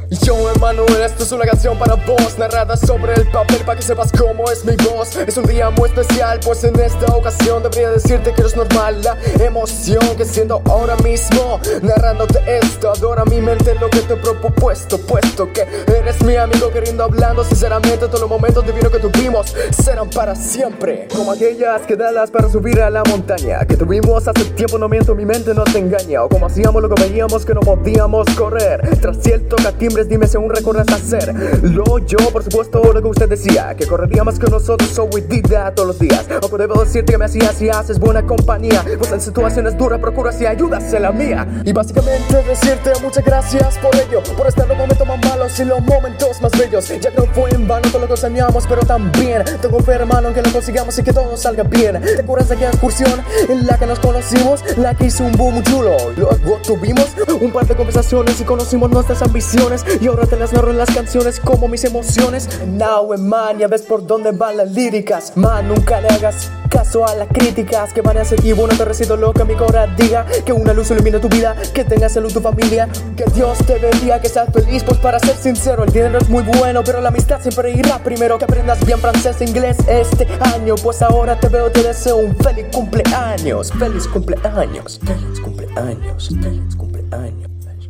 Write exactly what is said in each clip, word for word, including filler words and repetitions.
Yo, Emanuel, esto es una canción para vos, narrada sobre el papel para que sepas cómo es mi voz. Es un día muy especial, pues en esta ocasión debería decirte que no es normal la emoción que siento ahora mismo, narrándote esto. Adora mi mente lo que te he propuesto, puesto que eres mi amigo, queriendo hablando sinceramente. Todos los momentos divinos que tuvimos serán para siempre, como aquellas quedadas para subir a la montaña que tuvimos hace tiempo. No miento, mi mente no te engaña. O como hacíamos lo que veíamos que no podíamos correr. Tras cierto timbres, dime si aún recuerdas hacerlo. Yo, por supuesto, lo que usted decía, que correría más que nosotros, so we did that todos los días. Aunque debo decirte que me hacías y haces buena compañía, pues en situaciones duras procuras y ayudas en la mía. Y básicamente decirte muchas gracias por ello, por estar los momentos más malos y los momentos más bellos, ya que no fue en vano todo lo que soñamos, pero también tengo fe, hermano, en que lo consigamos y que todo salga bien. ¿Te acuerdas de aquella excursión en la que nos conocimos? La que hizo un boom chulo. Luego tuvimos un par de conversaciones y conocimos nuestras ambiciones, y ahora te las narro en las canciones como mis emociones. Now, man, ya ves por dónde van las líricas. Man, nunca le hagas caso a las críticas que van a ser. Y bueno, te recibo lo que mi cora diga, que una luz ilumine tu vida, que tengas salud tu familia, que Dios te bendiga, que seas feliz. Pues para ser sincero, el dinero es muy bueno, pero la amistad siempre irá primero. Que aprendas bien francés e inglés este año, pues ahora te veo, te deseo un feliz cumpleaños. Feliz cumpleaños, feliz cumpleaños, feliz cumpleaños.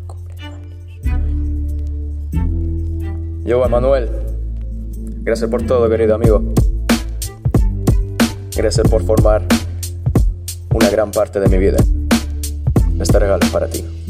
Yo, Emanuel, gracias por todo, querido amigo. Gracias por formar una gran parte de mi vida. Este regalo es para ti.